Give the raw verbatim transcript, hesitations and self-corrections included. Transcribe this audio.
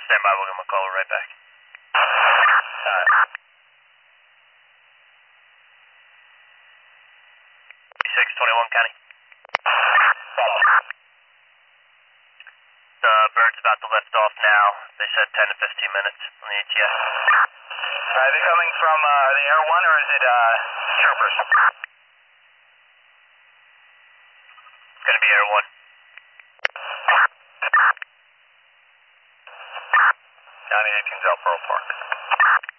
Stand by, we'll give him a call right back. Alright. six twenty-one County. The bird's about to lift off now. They said ten to fifteen minutes on the A T S. Are they coming from uh, the Air One or is it uh, troopers? It's going to be Air One. County eighteen's out Pearl Park.